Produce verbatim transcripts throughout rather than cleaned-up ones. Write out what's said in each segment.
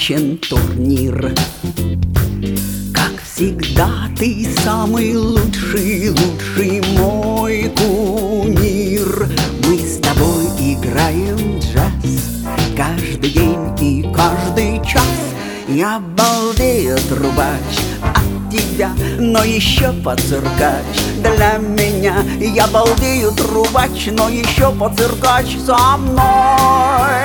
окончен турнир. Как всегда, ты самый лучший, лучший мой кумир. Мы с тобой играем джаз каждый день и каждый час. Я балдею, трубач, от тебя, но еще поциркач для меня. Я балдею, трубач, но еще поциркач со мной.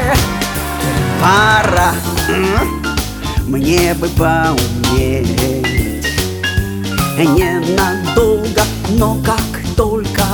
Пора, мне бы поумнеть, ненадолго, но как только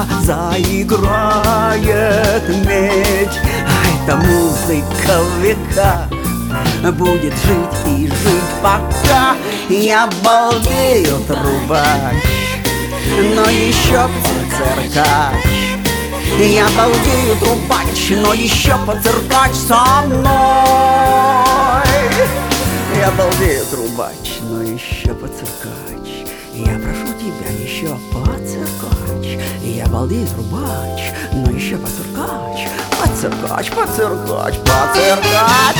заиграет медь, эта музыка в века будет жить и жить пока. Я балдею, трубач, но еще поциркач. Я балдею, трубач, но еще поциркач со мной. Я балдею, трубач, но еще поциркач. Я прошу тебя еще поциркач. Я балдею, трубач, но еще поциркач. Поциркач, поциркач, поциркач.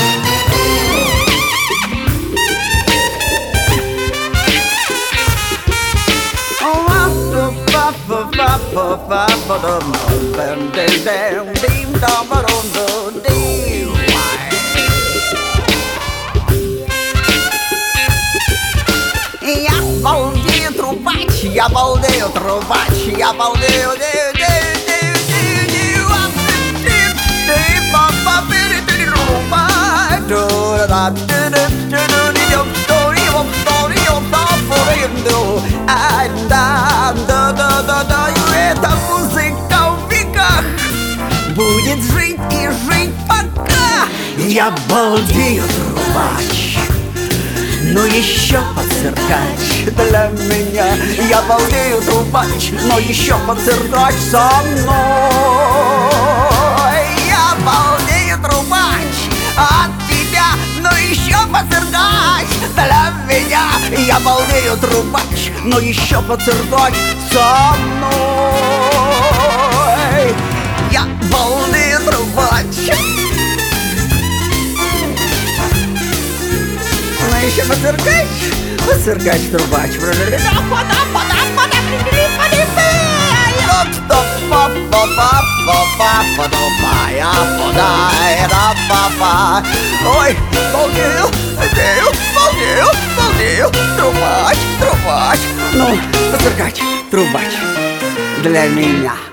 Я балдею, трубач, я балдею, трубач, я балдею, эта музыка в веках будет жить и жить пока. Я балдею, трубач, но еще поциркач для меня. Я балдею, трубач, но еще поциркач со мной. Я балдею, трубач, от тебя, но еще поциркач для меня. Я балдею, трубач, но еще поциркач со мной. Я балдею, трубач, но еще поциркач, поциркач, трубач. Ой, балдею, балдею, балдею, балдею, трубач, трубач. Ну, поциркач, трубач для меня.